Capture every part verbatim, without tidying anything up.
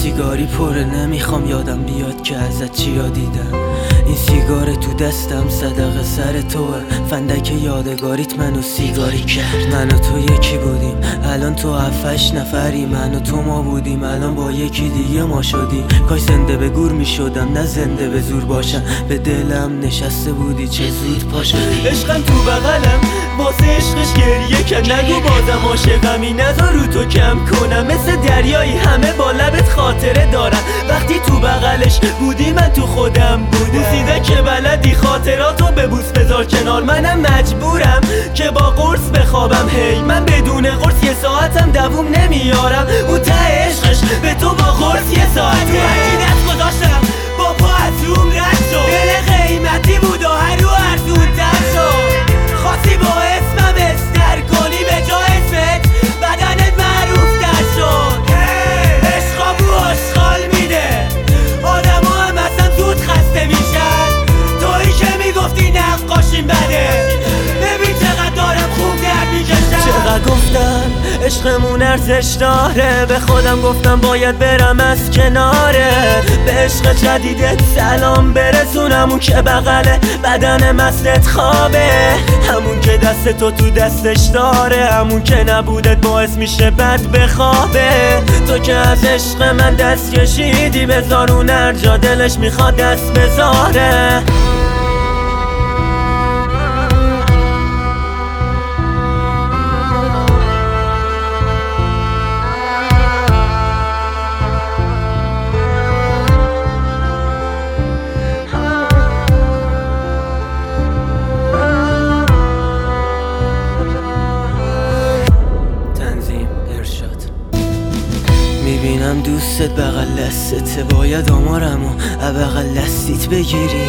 سیگاری پره نمیخوام یادم بیاد که ازت چیا دیدم. این سیگار تو دستم صدقه سر توه، فندک یادگاریت منو سیگاری کرد. من و تو یکی بودیم الان تو هفتش نفری، من و تو ما بودیم الان با یکی دیگه ما شدیم. کاش زنده به گور میشدم نه زنده به زور باشم، به دلم نشسته بودی چه زود پا شدی. عشقم تو بغلم واسه عشقش گریه کرد، نگو بازم عاشقمی نذار رو تو کم کنم. مثل دریایی همه با لبت خاطره دارم، وقتی تو بغلش بودی من تو خودم بودم. بوسیده که بلدی خاطراتو ببوس بذار کنار، منم مجبورم که با قرص بخوابم. هی من بدون قرص یه ساعتم دووم نمیارم، اون ته عشقش به تو با قرص یه ساعت تو هرچی دست گذاشتم با پا از روم رد شد. دل قیمتی بود و هر رو ارزون تر شد، خواستی با اسمم استر کنی به جا اسمت بدنت معروف تر شد. عشقا بو آشغال میده، آدم ها هم اصلا زود خسته میشن، تویی که میگفتی نقاشیم بده. ببین چقدر دارم خوب درد میکشم. چقدر گفتم عشقمون ارزش داره، به خودم گفتم باید برم از کناره. به عشق جدیدت سلام برسونم، اون که بغل بدن مستت خوابه، همون که دست تو تو دستش داره، همون که نبودت باعث میشه بد بخوابه. تو که از عشق من دست کشیدی، بذار اون هر جا دلش میخواد دست بذاره. میبینم دوستت بغل دستته، باید آمارمو بغل دستیت بگیری.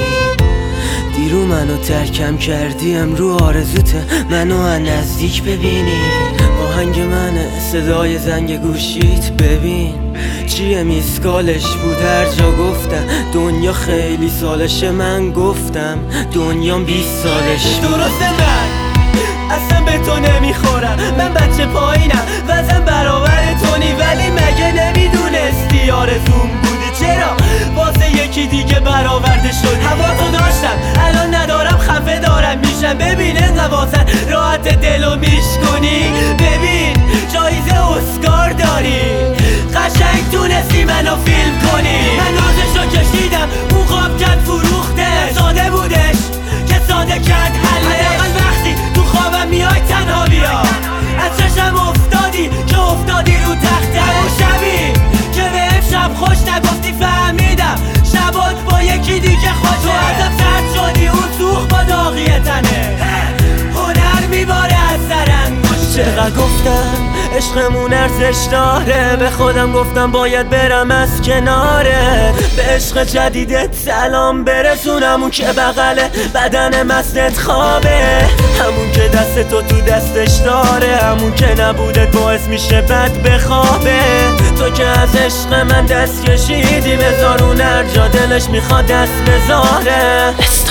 دیرو منو ترکم کردی، امرو آرزوته منو از نزدیک ببینی. آهنگ منه صدای زنگ گوشیت، ببین چیه میسکالش بود هر جا گفتم. دنیا خیلی سالشه من گفتم دنیام بیست سالش بود. درسته من اصلا به تو نمیخورم، من بچه پایینم وزن برابر تونی، ولی مگه نمیدونستی آرزوم بودی؟ چرا واسه یکی دیگه برآورده شد؟ هوا تو داشتم الان ندارم، خفه دارم میشم. ببین انقدر واسه راحت دلو میشکنی، ببین جایزه اسکار داری، قشنگ تونستی منو فیلم کنی. من نازشو کشیدم اون خواب کرد فروخته، ساده بودش که ساده کرد حلش. حداقل وقتی تو خوابم میای تنها بیا، از چشم افتادی که افتادی رو تخته. اون شبی که به شب خوش نگفتی فهمیدم شبات با یکی دیگه خوشه. تو ازم سرد شدی اون سوخ با داغی تنه، هنر میباره از سر انگشته. چقدر گفتم عشقمون ارزش داره، به خودم گفتم باید برم از کناره. به عشق جدیدت سلام برسونم، اون که بغل بدن مستت خوابه، همون که دست تو تو دستش داره، همون که نبودت باعث میشه بد بخوابه. تو که از عشق من دست کشیدی، بذار اون هر جا دلش میخواد دست بذاره.